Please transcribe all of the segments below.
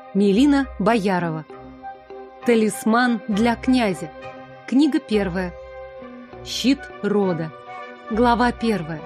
Мелина Боярова. Талисман для князя. Книга первая. Щит рода. Глава первая.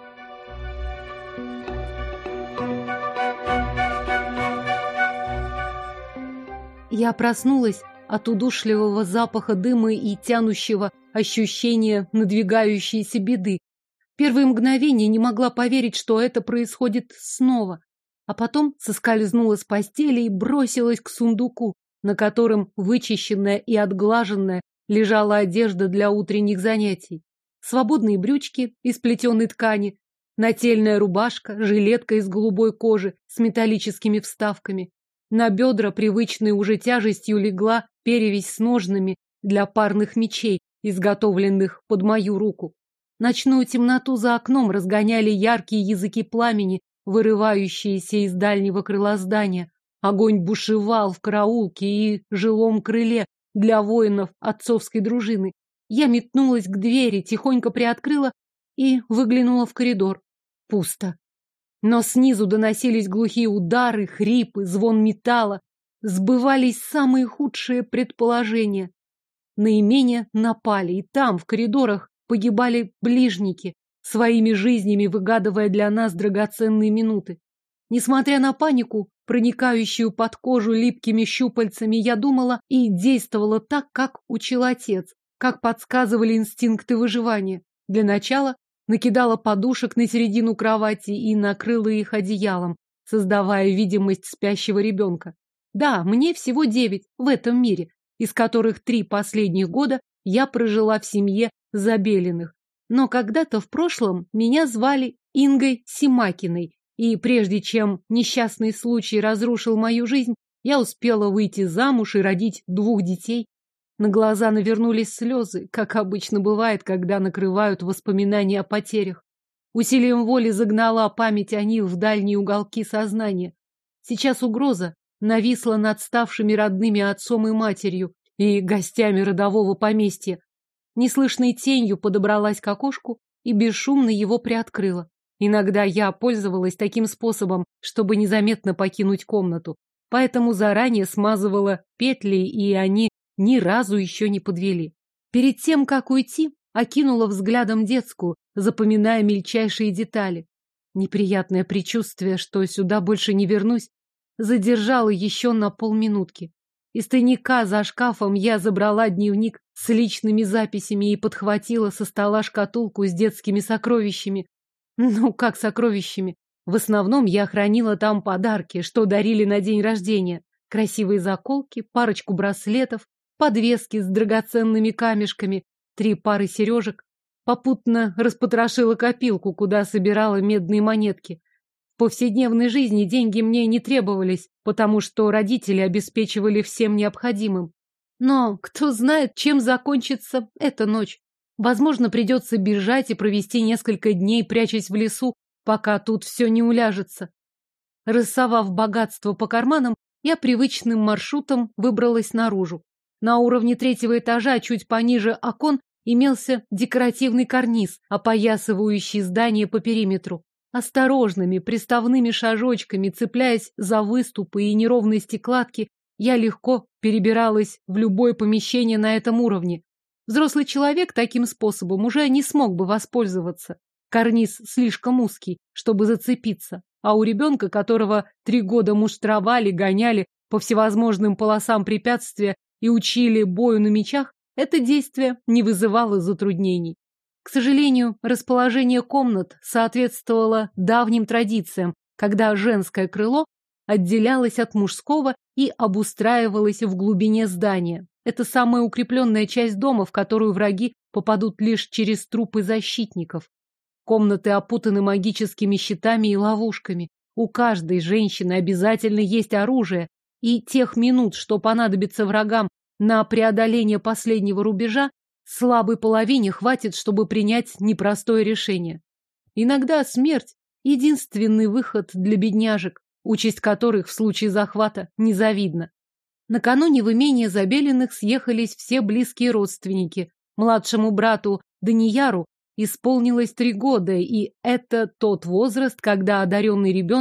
Я проснулась от удушливого запаха дыма и тянущего ощущения надвигающейся беды. Первые мгновения не могла поверить, что это происходит снова. А потом соскользнула с постели и бросилась к сундуку, на котором вычищенная и отглаженная лежала одежда для утренних занятий. Свободные брючки из плетеной ткани, нательная рубашка, жилетка из голубой кожи с металлическими вставками. На бедра привычной уже тяжестью легла перевязь с ножнами для парных мечей, изготовленных под мою руку. Ночную темноту за окном разгоняли яркие языки пламени, вырывающиеся из дальнего крыла здания. Огонь бушевал в караулке и жилом крыле для воинов отцовской дружины. Я метнулась к двери, тихонько приоткрыла и выглянула в коридор. Пусто. Но снизу доносились глухие удары, хрипы, звон металла. Сбывались самые худшие предположения. На имение напали, и там, в коридорах, погибали ближники, своими жизнями выгадывая для нас драгоценные минуты. Несмотря на панику, проникающую под кожу липкими щупальцами, я думала и действовала так, как учил отец, как подсказывали инстинкты выживания. Для начала накидала подушек на середину кровати и накрыла их одеялом, создавая видимость спящего ребенка. Да, мне всего 9 в этом мире, из которых 3 последних года я прожила в семье Забелиных. Но когда-то в прошлом меня звали Ингой Симакиной, и прежде чем несчастный случай разрушил мою жизнь, я успела выйти замуж и родить 2 детей. На глаза навернулись слезы, как обычно бывает, когда накрывают воспоминания о потерях. Усилием воли загнала память о них в дальние уголки сознания. Сейчас угроза нависла над ставшими родными отцом и матерью и гостями родового поместья. Неслышной тенью подобралась к окошку и бесшумно его приоткрыла. Иногда я пользовалась таким способом, чтобы незаметно покинуть комнату, поэтому заранее смазывала петли, и они ни разу еще не подвели. Перед тем, как уйти, окинула взглядом детскую, запоминая мельчайшие детали. Неприятное предчувствие, что сюда больше не вернусь, задержала еще на полминутки. Из тайника за шкафом я забрала дневник с личными записями и подхватила со стола шкатулку с детскими сокровищами. Ну, как сокровищами? В основном я хранила там подарки, что дарили на день рождения. Красивые заколки, парочку браслетов, подвески с драгоценными камешками, 3 пары сережек. Попутно распотрошила копилку, куда собирала медные монетки. В повседневной жизни деньги мне не требовались, потому что родители обеспечивали всем необходимым. Но кто знает, чем закончится эта ночь. Возможно, придется бежать и провести несколько дней, прячась в лесу, пока тут все не уляжется. Рассовав богатство по карманам, я привычным маршрутом выбралась наружу. На уровне 3-го этажа, чуть пониже окон, имелся декоративный карниз, опоясывающий здание по периметру. Осторожными, приставными шажочками, цепляясь за выступы и неровности кладки, я легко перебиралась в любое помещение на этом уровне. Взрослый человек таким способом уже не смог бы воспользоваться. Карниз слишком узкий, чтобы зацепиться, а у ребенка, которого 3 года муштровали, гоняли по всевозможным полосам препятствия и учили бою на мечах, это действие не вызывало затруднений. К сожалению, расположение комнат соответствовало давним традициям, когда женское крыло отделялось от мужского и обустраивалось в глубине здания. Это самая укрепленная часть дома, в которую враги попадут лишь через трупы защитников. Комнаты опутаны магическими щитами и ловушками. У каждой женщины обязательно есть оружие, и тех минут, что понадобится врагам на преодоление последнего рубежа, слабой половине хватит, чтобы принять непростое решение. Иногда смерть — единственный выход для бедняжек, участь которых в случае захвата незавидна. Накануне в имение Забелиных съехались все близкие родственники. Младшему брату Данияру исполнилось 3 года, и это тот возраст, когда одаренный ребенок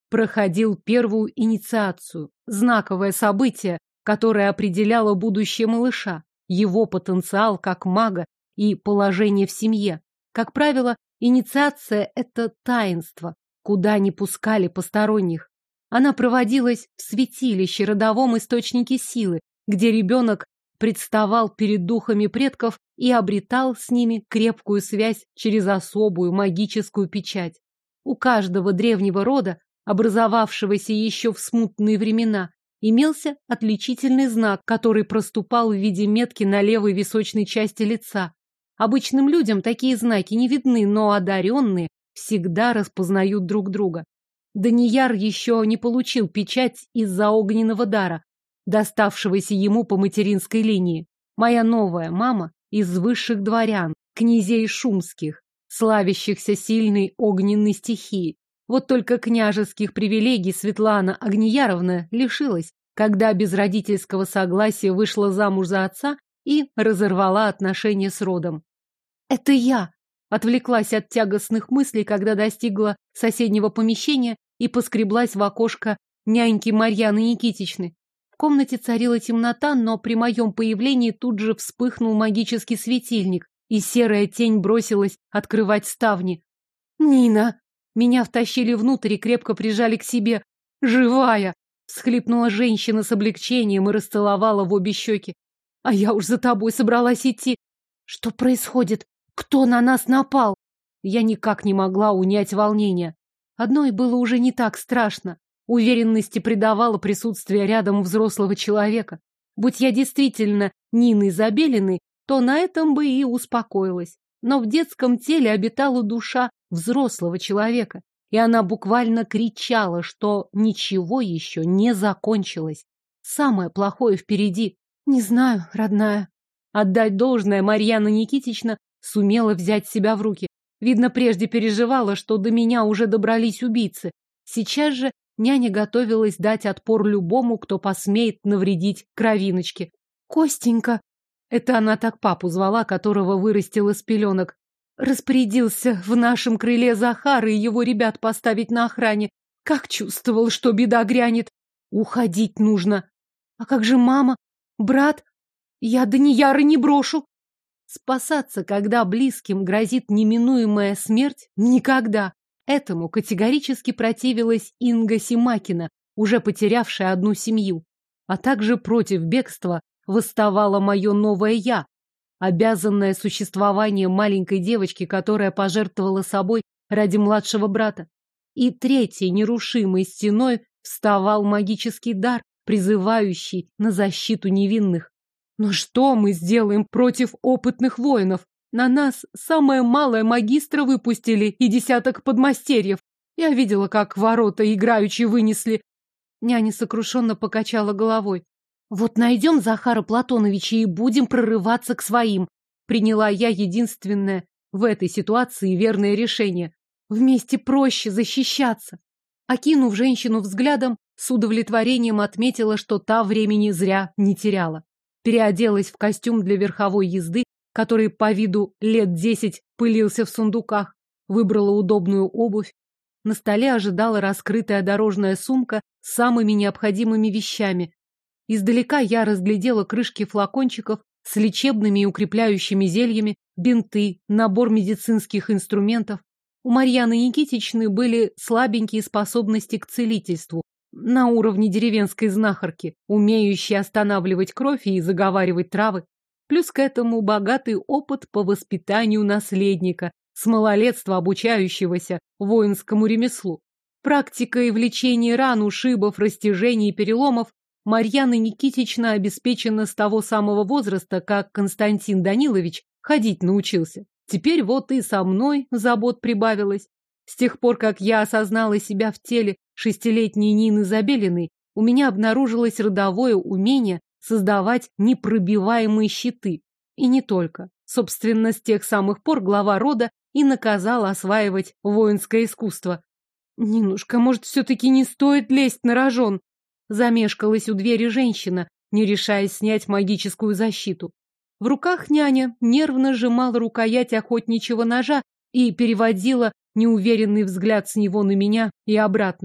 проходил первую инициацию, знаковое событие, которое определяло будущее малыша, его потенциал как мага и положение в семье. Как правило, инициация – это таинство, куда не пускали посторонних. Она проводилась в святилище, родовом источнике силы, где ребенок представал перед духами предков и обретал с ними крепкую связь через особую магическую печать. У каждого древнего рода, образовавшегося еще в смутные времена, имелся отличительный знак, который проступал в виде метки на левой височной части лица. Обычным людям такие знаки не видны, но одаренные всегда распознают друг друга. Данияр еще не получил печать из-за огненного дара, доставшегося ему по материнской линии. Моя новая мама из высших дворян, князей шумских, славящихся сильной огненной стихией. Вот только княжеских привилегий Светлана Огнияровна лишилась, когда без родительского согласия вышла замуж за отца и разорвала отношения с родом. «Это я!» — отвлеклась от тягостных мыслей, когда достигла соседнего помещения и поскреблась в окошко няньки Марьяны Никитичны. В комнате царила темнота, но при моем появлении тут же вспыхнул магический светильник, и серая тень бросилась открывать ставни. «Нина!» Меня втащили внутрь и крепко прижали к себе. «Живая!» — всхлипнула женщина с облегчением и расцеловала в обе щеки. «А я уж за тобой собралась идти. Что происходит? Кто на нас напал?» Я никак не могла унять волнение. Одной было уже не так страшно. Уверенности придавало присутствие рядом взрослого человека. Будь я действительно Ниной Забелиной, то на этом бы и успокоилась. Но в детском теле обитала душа взрослого человека, и она буквально кричала, что ничего еще не закончилось. Самое плохое впереди. Не знаю, родная. Отдать должное, Марьяна Никитична сумела взять себя в руки. Видно, прежде переживала, что до меня уже добрались убийцы. Сейчас же няня готовилась дать отпор любому, кто посмеет навредить кровиночке. «Костенька!» Это она так папу звала, которого вырастил из пеленок. Распорядился в нашем крыле Захар и его ребят поставить на охране. Как чувствовал, что беда грянет. Уходить нужно. А как же мама? Брат? Я Данияры не брошу. Спасаться, когда близким грозит неминуемая смерть? Никогда. Этому категорически противилась Инга Симакина, уже потерявшая одну семью. А также против бегства восставало мое новое «я», обязанное существованием маленькой девочки, которая пожертвовала собой ради младшего брата. И третьей нерушимой стеной вставал магический дар, призывающий на защиту невинных. Но что мы сделаем против опытных воинов? На нас самое малое магистра выпустили и десяток подмастерьев. Я видела, как ворота играючи вынесли. Няня сокрушенно покачала головой. Вот найдем Захара Платоновича и будем прорываться к своим. Приняла я единственное в этой ситуации верное решение. Вместе проще защищаться. Окинув женщину взглядом, с удовлетворением отметила, что та времени зря не теряла. Переоделась в костюм для верховой езды, который по виду лет 10 пылился в сундуках, выбрала удобную обувь. На столе ожидала раскрытая дорожная сумка с самыми необходимыми вещами. Издалека я разглядела крышки флакончиков с лечебными и укрепляющими зельями, бинты, набор медицинских инструментов. У Марьяны Никитичны были слабенькие способности к целительству, на уровне деревенской знахарки, умеющей останавливать кровь и заговаривать травы. Плюс к этому богатый опыт по воспитанию наследника, с малолетства обучающегося воинскому ремеслу. Практикой в лечении ран, ушибов, растяжений и переломов Марьяна Никитична обеспечена с того самого возраста, как Константин Данилович ходить научился. Теперь вот и со мной забот прибавилось. С тех пор, как я осознала себя в теле 6-летней Нины Забелиной, у меня обнаружилось родовое умение создавать непробиваемые щиты. И не только. Собственно, с тех самых пор глава рода и наказал осваивать воинское искусство. «Нинушка, может, все-таки не стоит лезть на рожон?» Замешкалась у двери женщина, не решаясь снять магическую защиту. В руках няня нервно сжимала рукоять охотничьего ножа и переводила неуверенный взгляд с него на меня и обратно.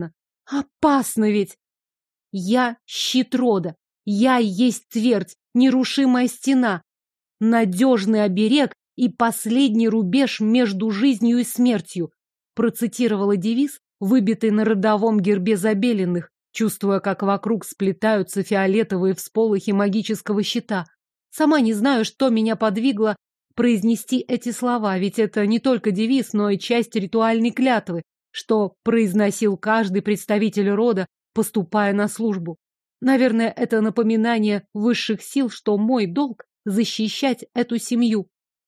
Опасно ведь! Я щит рода. Я есть твердь, нерушимая стена, надежный оберег и последний рубеж между жизнью и смертью. Процитировала девиз, выбитый на родовом гербе Забеленных, чувствуя, как вокруг сплетаются фиолетовые всполохи магического щита. Сама не знаю, что меня подвигло произнести эти слова, ведь это не только девиз, но и часть ритуальной клятвы, что произносил каждый представитель рода, поступая на службу. Наверное, это напоминание высших сил, что мой долг — защищать эту семью.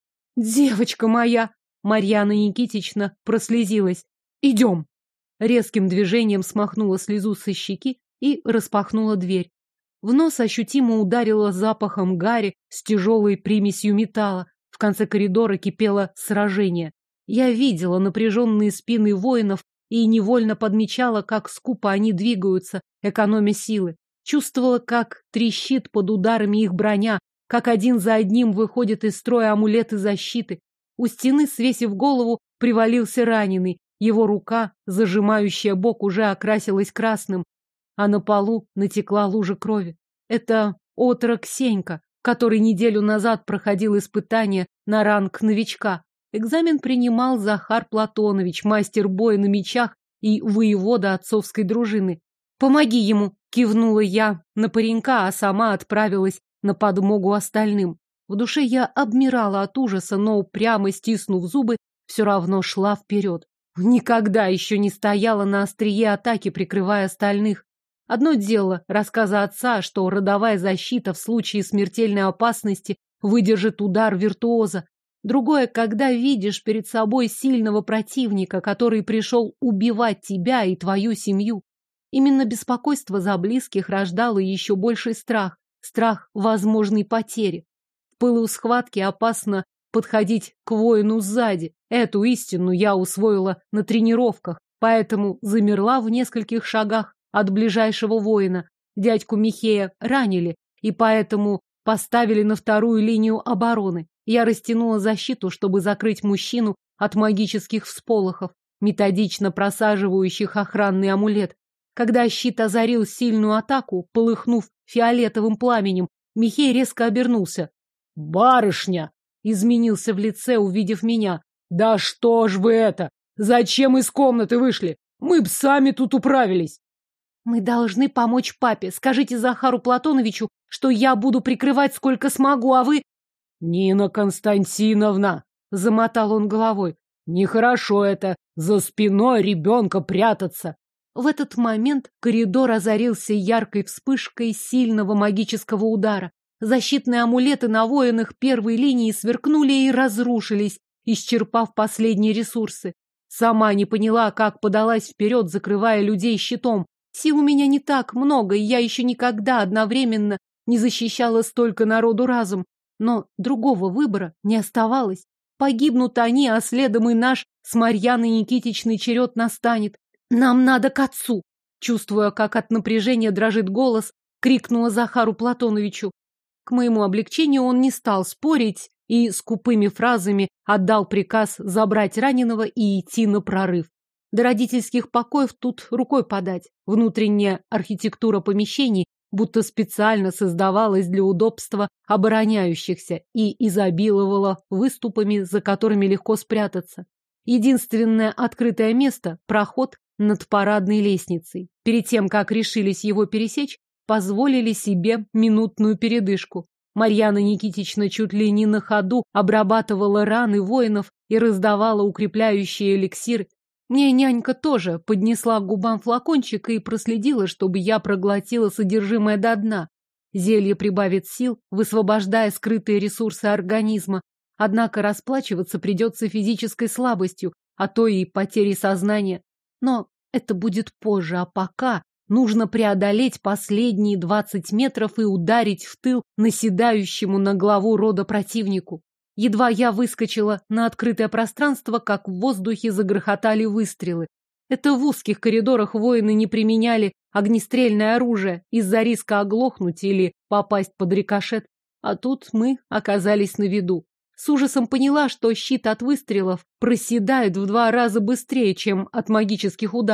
«Девочка моя!» — Марьяна Никитична прослезилась. «Идем!» Резким движением смахнула слезу со щеки и распахнула дверь. В нос ощутимо ударило запахом гари с тяжелой примесью металла. В конце коридора кипело сражение. Я видела напряженные спины воинов и невольно подмечала, как скупо они двигаются, экономя силы. Чувствовала, как трещит под ударами их броня, как один за одним выходят из строя амулеты защиты. У стены, свесив голову, привалился раненый. Его рука, зажимающая бок, уже окрасилась красным, а на полу натекла лужа крови. Это отрок Сенька, который неделю назад проходил испытание на ранг новичка. Экзамен принимал Захар Платонович, мастер боя на мечах и воевода отцовской дружины. «Помоги ему!» — кивнула я на паренька, а сама отправилась на подмогу остальным. В душе я обмирала от ужаса, но, упрямо стиснув зубы, все равно шла вперед. Никогда еще не стояла на острие атаки, прикрывая остальных. Одно дело рассказа отца, что родовая защита в случае смертельной опасности выдержит удар виртуоза. Другое, когда видишь перед собой сильного противника, который пришел убивать тебя и твою семью. Именно беспокойство за близких рождало еще больший страх. Страх возможной потери. В пылу схватки опасно подходить к воину сзади. Эту истину я усвоила на тренировках, поэтому замерла в нескольких шагах от ближайшего воина. Дядьку Михея ранили, и поэтому поставили на вторую линию обороны. Я растянула защиту, чтобы закрыть мужчину от магических всполохов, методично просаживающих охранный амулет. Когда щит озарил сильную атаку, полыхнув фиолетовым пламенем, Михей резко обернулся. «Барышня!» — изменился в лице, увидев меня. «Да что ж вы это? Зачем из комнаты вышли? Мы б сами тут управились!» «Мы должны помочь папе. Скажите Захару Платоновичу, что я буду прикрывать сколько смогу, а вы...» «Нина Константиновна!» — замотал он головой. «Нехорошо это, за спиной ребенка прятаться!» В этот момент коридор озарился яркой вспышкой сильного магического удара. Защитные амулеты на воинах первой линии сверкнули и разрушились, исчерпав последние ресурсы. Сама не поняла, как подалась вперед, закрывая людей щитом. Сил у меня не так много, и я еще никогда одновременно не защищала столько народу разом. Но другого выбора не оставалось. Погибнут они, а следом и наш с Марьяной Никитичной черед настанет. «Нам надо к отцу!» Чувствуя, как от напряжения дрожит голос, крикнула Захару Платоновичу. К моему облегчению он не стал спорить и скупыми фразами отдал приказ забрать раненого и идти на прорыв. До родительских покоев тут рукой подать. Внутренняя архитектура помещений будто специально создавалась для удобства обороняющихся и изобиловала выступами, за которыми легко спрятаться. Единственное открытое место – проход над парадной лестницей. Перед тем, как решились его пересечь, позволили себе минутную передышку. Марьяна Никитична чуть ли не на ходу обрабатывала раны воинов и раздавала укрепляющие эликсиры. Мне нянька тоже поднесла к губам флакончик и проследила, чтобы я проглотила содержимое до дна. Зелье прибавит сил, высвобождая скрытые ресурсы организма. Однако расплачиваться придется физической слабостью, а то и потерей сознания. Но это будет позже, а пока нужно преодолеть последние 20 метров и ударить в тыл наседающему на главу рода противнику. Едва я выскочила на открытое пространство, как в воздухе загрохотали выстрелы. Это в узких коридорах воины не применяли огнестрельное оружие из-за риска оглохнуть или попасть под рикошет. А тут мы оказались на виду. С ужасом поняла, что щит от выстрелов проседает в 2 раза быстрее, чем от магических ударов.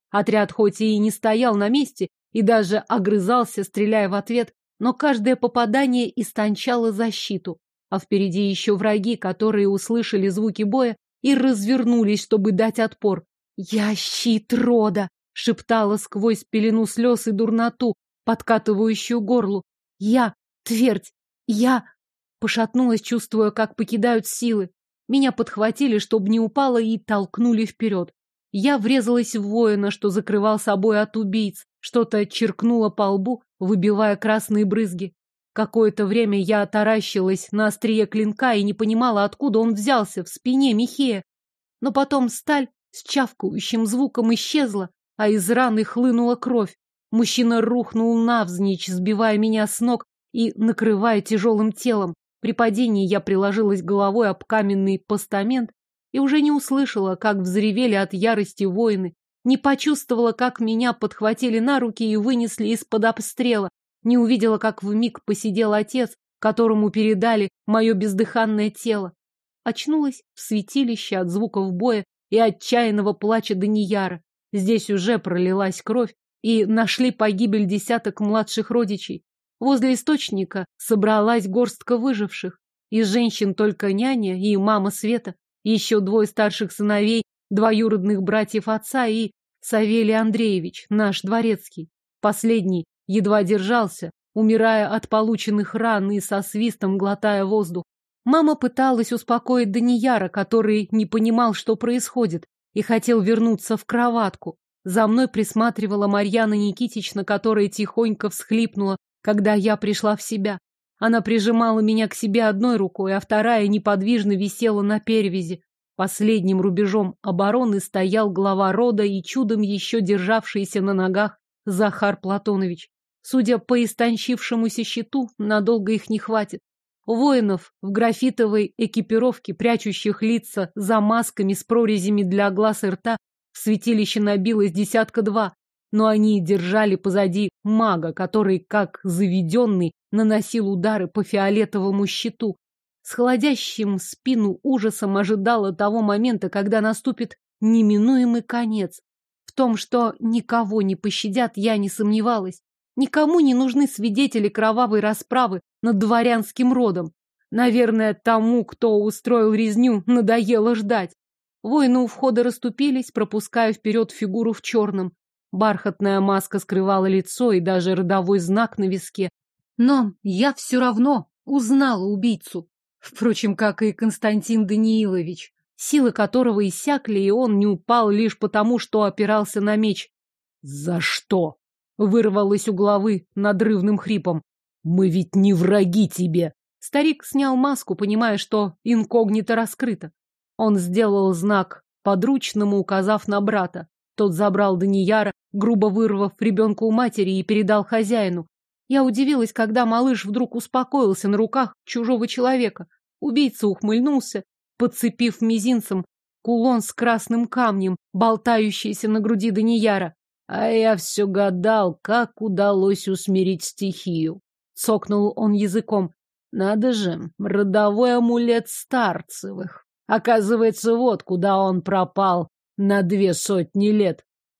Отряд хоть и не стоял на месте и даже огрызался, стреляя в ответ, но каждое попадание истончало защиту. А впереди еще враги, которые услышали звуки боя и развернулись, чтобы дать отпор. «Я щит рода!» — шептала сквозь пелену слез и дурноту, подкатывающую горлу. «Я твердь! Я...» Пошатнулась, чувствуя, как покидают силы. Меня подхватили, чтобы не упала, и толкнули вперед. Я врезалась в воина, что закрывал собой от убийц. Что-то черкнуло по лбу, выбивая красные брызги. Какое-то время я таращилась на острие клинка и не понимала, откуда он взялся в спине Михея. Но потом сталь с чавкающим звуком исчезла, а из раны хлынула кровь. Мужчина рухнул навзничь, сбивая меня с ног и накрывая тяжелым телом. При падении я приложилась головой об каменный постамент и уже не услышала, как взревели от ярости воины, не почувствовала, как меня подхватили на руки и вынесли из-под обстрела, не увидела, как вмиг посидел отец, которому передали мое бездыханное тело. Очнулась в святилище от звуков боя и отчаянного плача Данияра. Здесь уже пролилась кровь, и нашли погибель десяток младших родичей. Возле источника собралась горстка выживших. Из женщин только няня и мама Света, еще двое старших сыновей, двоюродных братьев отца и Савелий Андреевич, наш дворецкий. Последний едва держался, умирая от полученных ран и со свистом глотая воздух. Мама пыталась успокоить Данияра, который не понимал, что происходит, и хотел вернуться в кроватку. За мной присматривала Марьяна Никитична, которая тихонько всхлипнула, когда я пришла в себя. Она прижимала меня к себе одной рукой, а вторая неподвижно висела на перевязи. Последним рубежом обороны стоял глава рода и чудом еще державшийся на ногах Захар Платонович. Судя по истончившемуся щиту, надолго их не хватит. Воинов в графитовой экипировке, прячущих лица за масками с прорезями для глаз и рта, в святилище набилось десятка-два, но они держали позади мага, который, как заведенный, наносил удары по фиолетовому щиту. С холодящим спину ужасом ожидала того момента, когда наступит неминуемый конец. В том, что никого не пощадят, я не сомневалась. Никому не нужны свидетели кровавой расправы над дворянским родом. Наверное, тому, кто устроил резню, надоело ждать. Воины у входа расступились, пропуская вперед фигуру в черном. Бархатная маска скрывала лицо и даже родовой знак на виске. Но я все равно узнала убийцу. Впрочем, как и Константин Даниилович, силы которого иссякли, и он не упал лишь потому, что опирался на меч. «За что?» — вырвалось у главы надрывным хрипом. «Мы ведь не враги тебе!» Старик снял маску, понимая, что инкогнито раскрыто. Он сделал знак подручному, указав на брата. Тот забрал Данияра, грубо вырвав ребенка у матери, и передал хозяину. Я удивилась, когда малыш вдруг успокоился на руках чужого человека. Убийца ухмыльнулся, подцепив мизинцем кулон с красным камнем, болтающийся на груди Данияра. А я все гадал, как удалось усмирить стихию. Цокнул он языком. Надо же, родовой амулет Старцевых. Оказывается, вот куда он пропал на 200 лет.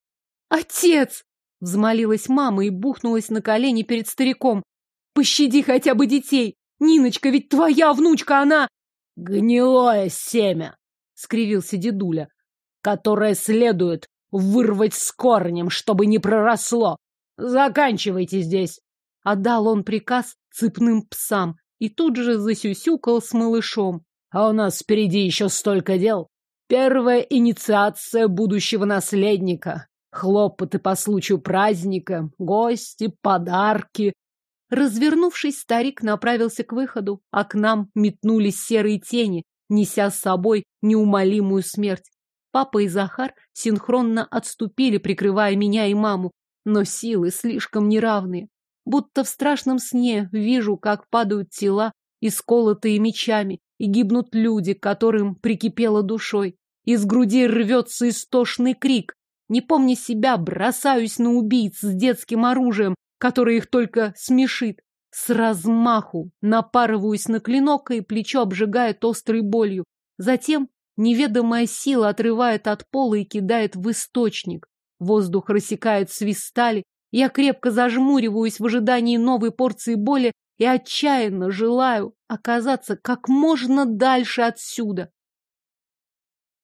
«Отец!» — взмолилась мама и бухнулась на колени перед стариком. «Пощади хотя бы детей! Ниночка ведь твоя внучка, она...» «Гнилое семя!» — скривился дедуля, «которое следует вырвать с корнем, чтобы не проросло. Заканчивайте здесь!» Отдал он приказ цепным псам и тут же засюсюкал с малышом. «А у нас впереди еще столько дел. Первая инициация будущего наследника, хлопоты по случаю праздника, гости, подарки». Развернувшись, старик направился к выходу, а к нам метнулись серые тени, неся с собой неумолимую смерть. Папа и Захар синхронно отступили, прикрывая меня и маму, но силы слишком неравные. Будто в страшном сне вижу, как падают тела, исколотые мечами, и гибнут люди, к которым прикипело душой. Из груди рвется истошный крик. Не помня себя, бросаюсь на убийц с детским оружием, которое их только смешит. С размаху напарываюсь на клинок, и плечо обжигает острой болью. Затем неведомая сила отрывает от пола и кидает в источник. Воздух рассекает свист стали. Я крепко зажмуриваюсь в ожидании новой порции боли и отчаянно желаю оказаться как можно дальше отсюда.